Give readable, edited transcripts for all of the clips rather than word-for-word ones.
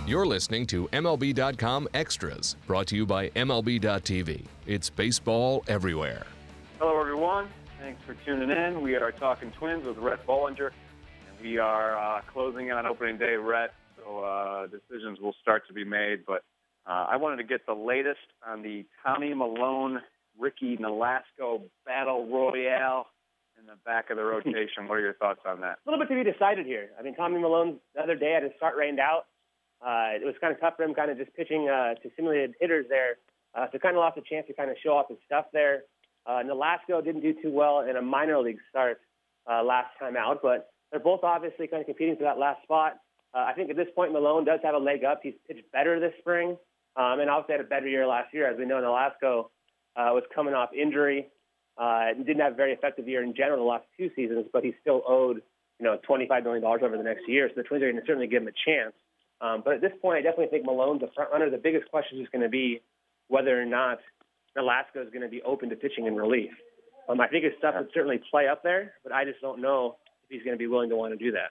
You're listening to MLB.com Extras, brought to you by MLB.tv. It's baseball everywhere. Hello, everyone. Thanks for tuning in. We are talking Twins with Rhett Bollinger, and we are closing in on opening day, Rhett, so decisions will start to be made. But I wanted to get the latest on the Tommy Milone, Ricky Nolasco battle royale in the back of the rotation. What are your thoughts on that? A little bit to be decided here. I mean, Tommy Milone the other day had his start rained out. It was kind of tough for him kind of just pitching to simulated hitters there. So kind of lost a chance to kind of show off his stuff there. Nolasco didn't do too well in a minor league start last time out, but they're both obviously kind of competing for that last spot. I think at this point Milone does have a leg up. He's pitched better this spring, and obviously had a better year last year. As we know, Nolasco was coming off injury and didn't have a very effective year in general the last two seasons, but he's still owed $25 million over the next year, so the Twins are going to certainly give him a chance. But at this point, I definitely think Malone's a front runner. The biggest question is going to be whether or not Nolasco is going to be open to pitching in relief. I think his stuff would certainly play up there, but I just don't know if he's going to be willing to want to do that.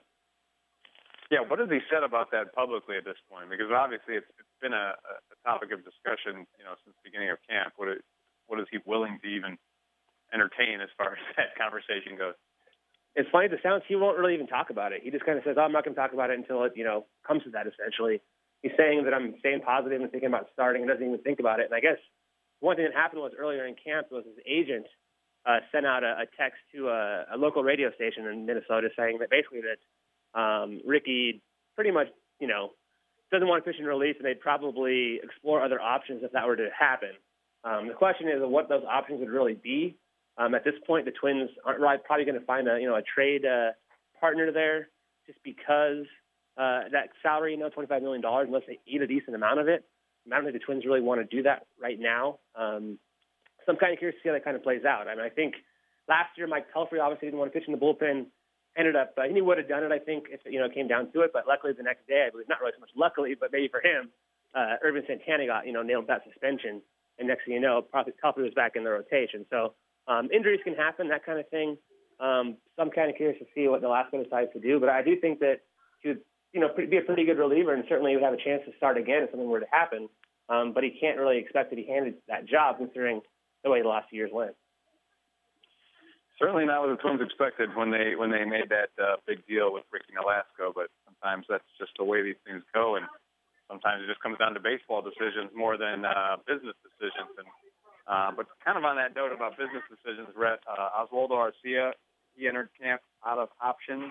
Yeah, what has he said about that publicly at this point? Because obviously it's been a topic of discussion, since the beginning of camp. What is he willing to even entertain as far as that conversation goes? It's funny, the sounds, he won't really even talk about it. He just kind of says, I'm not going to talk about it until it, comes to that, essentially. He's saying that I'm staying positive and thinking about starting and doesn't even think about it. And I guess one thing that happened was earlier in camp was his agent sent out a text to a local radio station in Minnesota saying that basically that Ricky pretty much, doesn't want to pitch in relief, and they'd probably explore other options if that were to happen. The question is what those options would really be. At this point, the Twins aren't probably going to find a trade partner there just because that salary, $25 million, unless they eat a decent amount of it. I don't think the Twins really want to do that right now. So I'm kind of curious to see how that kind of plays out. I mean, I think last year Mike Pelfrey obviously didn't want to pitch in the bullpen. Ended up, he would have done it, I think, if it came down to it. But luckily the next day, I believe, not really so much luckily, but maybe for him, Irvin Santana got, nailed that suspension. And next thing you know, Pelfrey was back in the rotation. So injuries can happen, that kind of thing. So I'm kind of curious to see what Nolasco decides to do. But I do think that he would, be a pretty good reliever and certainly would have a chance to start again if something were to happen. But he can't really expect to be handed that job considering the way the last few years went. Certainly not what the Twins expected when they made that big deal with Ricky Nolasco. But sometimes that's just the way these things go. And sometimes it just comes down to baseball decisions more than business decisions. And but kind of on that note about business decisions, Rhett, Oswaldo Arcia, he entered camp out of options,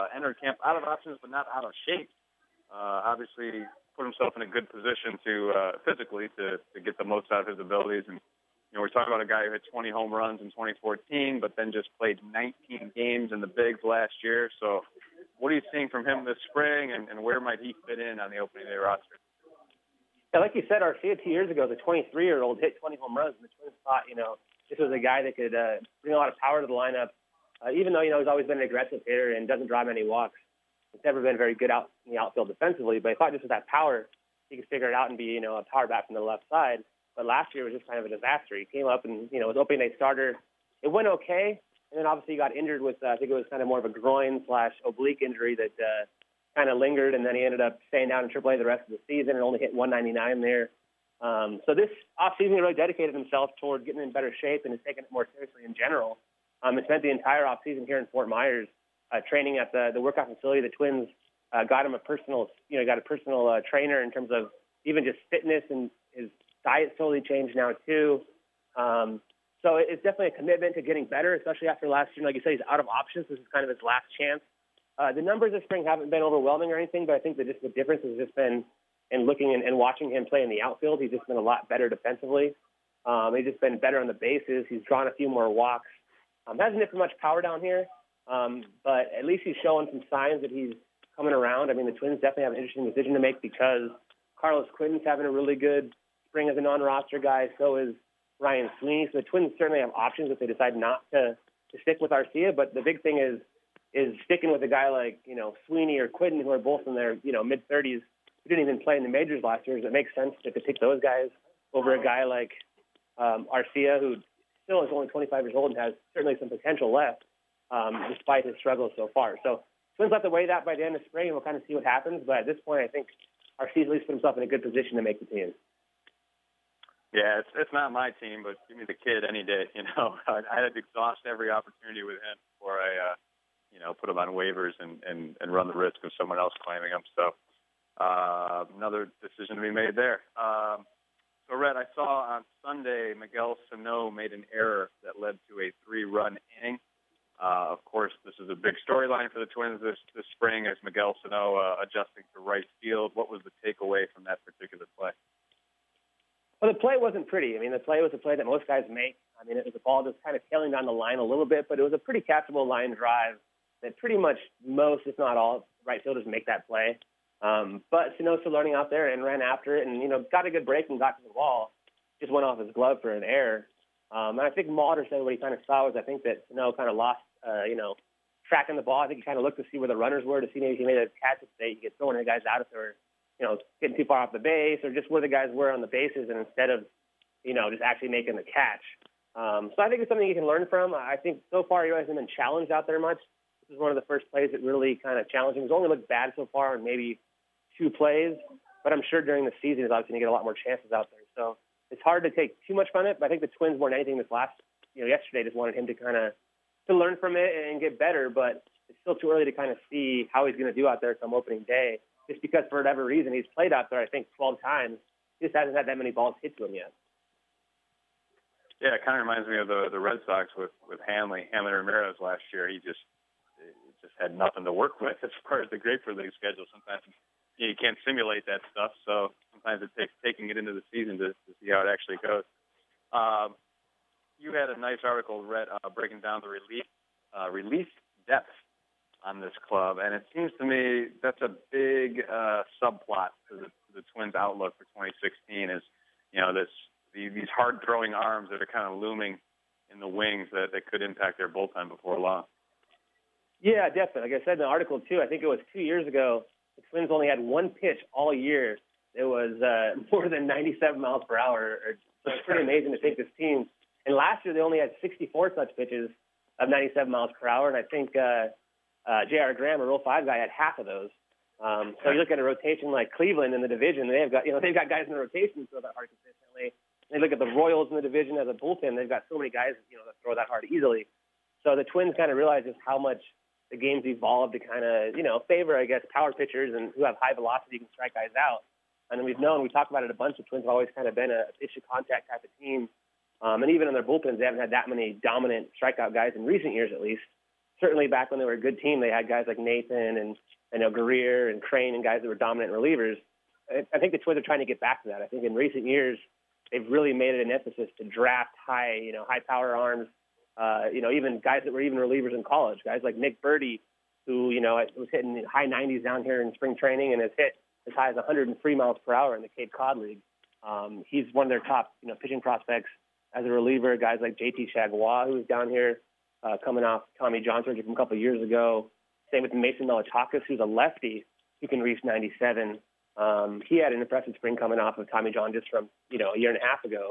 but not out of shape. Obviously, put himself in a good position to physically to get the most out of his abilities. And we're talking about a guy who hit 20 home runs in 2014, but then just played 19 games in the bigs last year. So, what are you seeing from him this spring, and where might he fit in on the opening day roster? Yeah, like you said, Arcia 2 years ago, the 23-year-old hit 20 home runs, and the Twins thought, this was a guy that could bring a lot of power to the lineup. Even though, he's always been an aggressive hitter and doesn't draw many walks. He's never been very good out in the outfield defensively, but I thought just with that power, he could figure it out and be, a power bat from the left side. But last year was just kind of a disaster. He came up and, was opening day starter. It went okay, and then obviously he got injured with, I think it was kind of more of a groin/oblique injury that kind of lingered, and then he ended up staying down in AAA the rest of the season and only hit 199 there. So this offseason he really dedicated himself toward getting in better shape and has taken it more seriously in general. He spent the entire offseason here in Fort Myers training at the workout facility. The Twins got him a personal trainer in terms of even just fitness, and his diet's totally changed now too. So it's definitely a commitment to getting better, especially after last year. Like you said, he's out of options. This is kind of his last chance. The numbers this spring haven't been overwhelming or anything, but I think that just the difference has just been in looking and watching him play in the outfield. He's just been a lot better defensively. He's just been better on the bases. He's drawn a few more walks. Hasn't hit for much power down here, but at least he's showing some signs that he's coming around. I mean, the Twins definitely have an interesting decision to make because Carlos Quentin's having a really good spring as a non-roster guy. So is Ryan Sweeney. So the Twins certainly have options if they decide not to stick with Arcia. But the big thing is sticking with a guy like, Sweeney or Quentin, who are both in their, mid-30s, who didn't even play in the majors last year. Does it make sense to pick those guys over a guy like Arcia, who still is only 25 years old and has certainly some potential left, despite his struggles so far. So Twins have to weigh that by the end of spring, and we'll kind of see what happens. But at this point, I think Arcee's at least put himself in a good position to make the team. Yeah, it's not my team, but give me the kid any day. I had to exhaust every opportunity with him before I, put him on waivers and run the risk of someone else claiming him. So another decision to be made there. So, Red, I saw on Sunday Miguel Sano made an error that led to a 3-run inning. Of course, this is a big storyline for the Twins this spring as Miguel Sano adjusting to right field. What was the takeaway from that particular play? Well, the play wasn't pretty. I mean, the play was a play that most guys make. I mean, it was a ball just kind of tailing down the line a little bit, but it was a pretty catchable line drive that pretty much most, if not all, right fielders make that play. But Sano's still learning out there and ran after it and, got a good break and got to the ball. Just went off his glove for an error. And I think Mauldin said what he kind of saw was I think that Sano kind of lost, tracking the ball. I think he kind of looked to see where the runners were to see maybe he made a catch that he could throw the guys out if they were, getting too far off the base or just where the guys were on the bases and instead of, just actually making the catch. So I think it's something you can learn from. I think so far he hasn't been challenged out there much. This is one of the first plays that really kind of challenged him. He's only looked bad so far in maybe 2 plays, but I'm sure during the season he's obviously going to get a lot more chances out there. So it's hard to take too much from it, but I think the Twins more than anything yesterday just wanted him to kind of to learn from it and get better, but it's still too early to kind of see how he's going to do out there come opening day. Just because for whatever reason he's played out there, I think 12 times, he just hasn't had that many balls hit to him yet. Yeah, it kind of reminds me of the Red Sox with Hanley Ramirez last year. He just had nothing to work with as far as the Grapefruit League schedule. Sometimes you can't simulate that stuff, so sometimes it takes taking it into the season to see how it actually goes. You had a nice article, Red, breaking down the relief depth on this club, and it seems to me that's a big subplot to the Twins' outlook for 2016 is, these hard-throwing arms that are kind of looming in the wings that could impact their bullpen before long. Yeah, definitely. Like I said in the article, too, I think it was 2 years ago, the Twins only had one pitch all year. It was more than 97 miles per hour. So it's pretty amazing to think this team. And last year they only had 64 such pitches of 97 miles per hour, and I think J.R. Graham, a Rule 5 guy, had half of those. So you look at a rotation like Cleveland in the division, they've got guys in the rotation who throw that hard consistently. And they look at the Royals in the division as a bullpen, they've got so many guys that throw that hard easily. So the Twins kind of realize just how much the game's evolved to kind of favor, I guess, power pitchers and who have high velocity can strike guys out. And we talked about it a bunch. The Twins have always kind of been a issue contact type of team. And even in their bullpens, they haven't had that many dominant strikeout guys in recent years, at least. Certainly back when they were a good team, they had guys like Nathan and Guerrier and Crane and guys that were dominant relievers. I think the Twins are trying to get back to that. I think in recent years, they've really made it an emphasis to draft high power arms. Even guys that were even relievers in college, guys like Nick Burdi, who, was hitting high 90s down here in spring training and has hit as high as 103 miles per hour in the Cape Cod League. He's one of their top, pitching prospects as a reliever. Guys like JT Chagua, who's down here coming off Tommy John surgery from a couple of years ago. Same with Mason Melichakis, who's a lefty who can reach 97. He had an impressive spring coming off of Tommy John just from, a year and a half ago.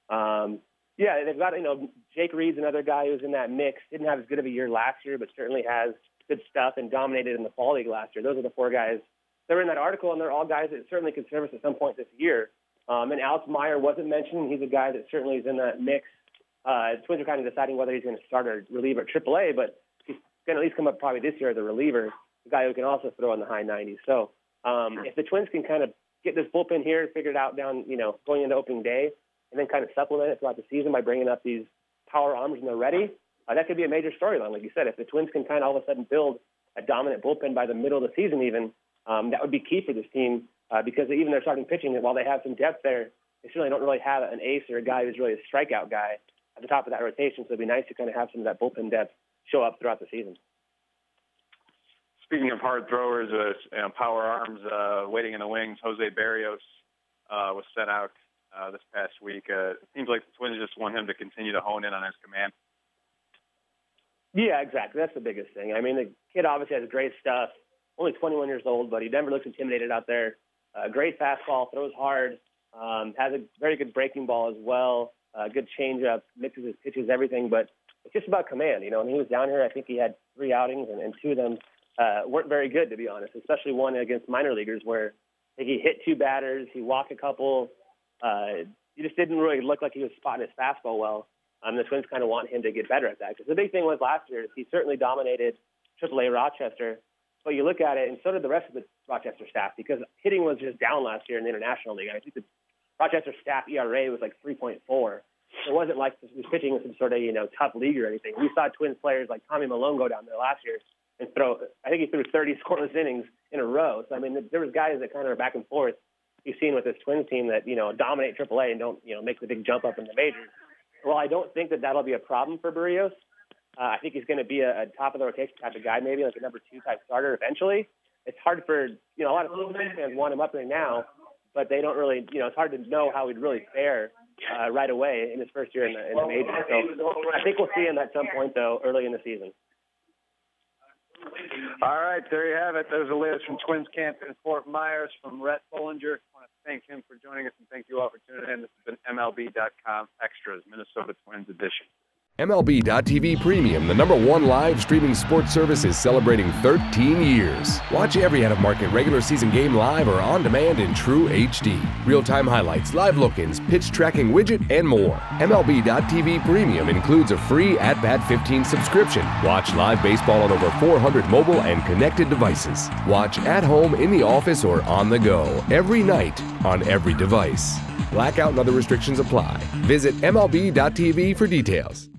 They've got, Jake Reed's another guy who's in that mix. Didn't have as good of a year last year, but certainly has good stuff and dominated in the fall league last year. Those are the 4 guys that were in that article, and they're all guys that certainly could service at some point this year. And Alex Meyer wasn't mentioned. He's a guy that certainly is in that mix. The Twins are kind of deciding whether he's going to start or reliever at AAA, but he's going to at least come up probably this year as a reliever, a guy who can also throw in the high 90s. So if the Twins can kind of get this bullpen here figured out down, going into opening day, and then kind of supplement it throughout the season by bringing up these power arms when they're ready, that could be a major storyline. Like you said, if the Twins can kind of all of a sudden build a dominant bullpen by the middle of the season even, that would be key for this team because even their starting pitching, while they have some depth there, they certainly don't really have an ace or a guy who's really a strikeout guy at the top of that rotation. So it'd be nice to kind of have some of that bullpen depth show up throughout the season. Speaking of hard throwers, power arms waiting in the wings, Jose Berrios was sent out this past week. It seems like the Twins just want him to continue to hone in on his command. Yeah, exactly. That's the biggest thing. I mean, the kid obviously has great stuff. Only 21 years old, but he never looks intimidated out there. Great fastball, throws hard, has a very good breaking ball as well. Good changeup, mixes his pitches, everything. But it's just about command. When he was down here, I think he had 3 outings, and 2 of them weren't very good, to be honest, especially one against minor leaguers where, I think he hit 2 batters. He walked a couple. He just didn't really look like he was spotting his fastball well. The Twins kind of want him to get better at that. Because the big thing was last year is he certainly dominated AAA Rochester. But you look at it, and so did the rest of the Rochester staff, because hitting was just down last year in the International League. I think the Rochester staff ERA was like 3.4. It wasn't like he was pitching in some sort of, tough league or anything. We saw Twins players like Tommy Malone go down there last year and I think he threw 30 scoreless innings in a row. So, I mean, there was guys that kind of are back and forth you've seen with this Twins team that, dominate AAA and don't, make the big jump up in the majors. Well, I don't think that that'll be a problem for Berrios. I think he's going to be a top-of-the-rotation type of guy, maybe like a number 2 type starter eventually. It's hard for, a lot of Twins fans want him up there now, but they don't really, it's hard to know how he'd really fare right away in his first year in the majors. So I think we'll see him at some point, though, early in the season. All right, there you have it. There's the latest from Twins camp in Fort Myers from Rhett Bollinger. I want to thank him for joining us, and thank you all for tuning in. This has been MLB.com Extras, Minnesota Twins edition. MLB.TV Premium, the #1 live streaming sports service, is celebrating 13 years. Watch every out-of-market regular season game live or on demand in true HD. Real-time highlights, live look-ins, pitch tracking widget, and more. MLB.TV Premium includes a free At-Bat 15 subscription. Watch live baseball on over 400 mobile and connected devices. Watch at home, in the office, or on the go, every night, on every device. Blackout and other restrictions apply. Visit MLB.TV for details.